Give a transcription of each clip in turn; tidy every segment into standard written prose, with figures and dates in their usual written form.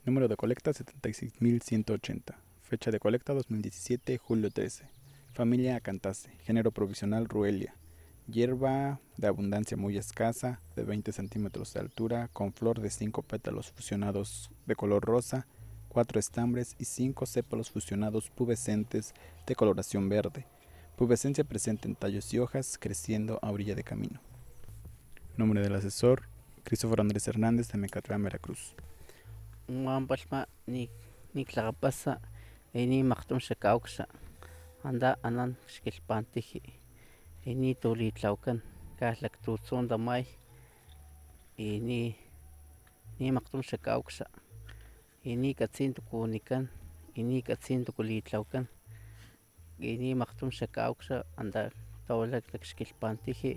Número de colecta 76.180. Fecha de colecta 2017, julio 13. Familia Acanthaceae. Género provisional Ruelia. Hierba de abundancia muy escasa, de 20 centímetros de altura, con flor de 5 pétalos fusionados de color rosa, 4 estambres y 5 sépalos fusionados pubescentes de coloración verde. Pubescencia presente en tallos y hojas, creciendo a orilla de camino. Nombre del asesor, Cristóforo Andrés Hernández, de Mecatlán, Veracruz. Palma ni tlaqapasa ini maqtum xakauxa anda anan xkilpantiji ini tulitlaukan kahlak tutzon damay ini maqtum xakauxa ini katzin tukunikan ini katzin tukulitlaukan ini maqtum xakauxa anda tawalak xkilpantiji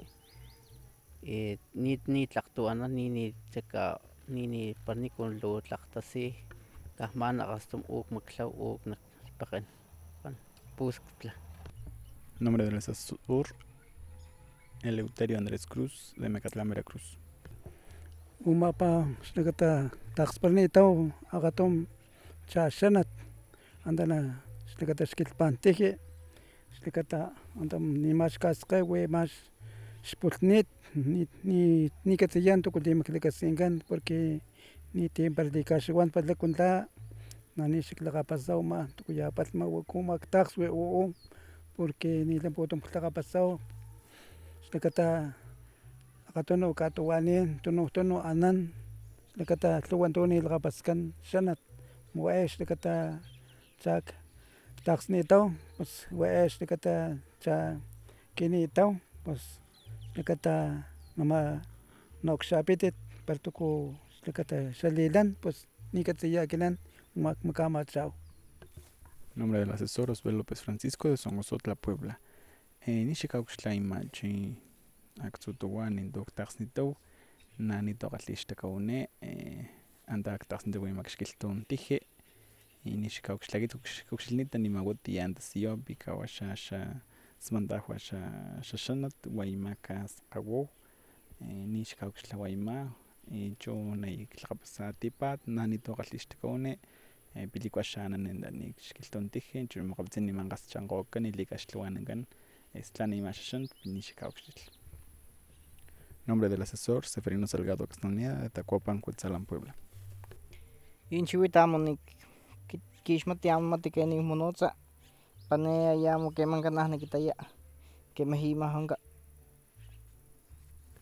ni tlaqtuana ni chaka ni panikun lo tlaqtasi kahmana qastum uk maklaw uk nakpaqan puskutla. Nombre del asesor, Eleuterio Andrés Cruz, de Mecatlán, Veracruz. Umapa xlekata taqsparnitaw agatom chashanat andana xlekata xkilpantiji xlekata andam nimax kasqewi max xpulnit ni katziyan tukulimaklakaskinkan porque ni tiemparlikaxwan patlakuntla nani xiklakgapasaw ma tukuyapalhma waku takgswi porque nilanputum tlakgapasaw xlakata akgatunu katuwanin tunujtunu anan xlakata lhuwa tu nilakgapaskan xanat we xlakata chak takgsnitaw pus we xlakata cha kinitaw pus xlakata ama naukxapitit para tuku xlakata xalilan pues nikatsiya ekinan makamachaw. Nombre del asesor, Osvaldo López Francisco, de Somozotla, Puebla. Nixikauxtlaymachi aktzutowan nintoktaxnitow nanitoqalixtakaune anta aktaxnitowimak xkiltontije nixikauxtlakit nimawati antasiyopi ikawa xa smantajwa xaxanat waymaka sqawow nixikauxtlawayma icho naiklaqapasa tipat nanitoqalixtakaune pilikua xananenda nikxkiltontije icho maqapitzin nimanqaschanqokan nilikaxtlawanankan tlan nimaxaxan nixikauxtitl. Nombre del asesor, Seferino Salgado Axtlaneda, de Tacuapan, Cuetzalan, Puebla. Inchihuitamo kixmati amo mati kenik monotza pane ayamo keman kanaj nikitaya kemah imahanka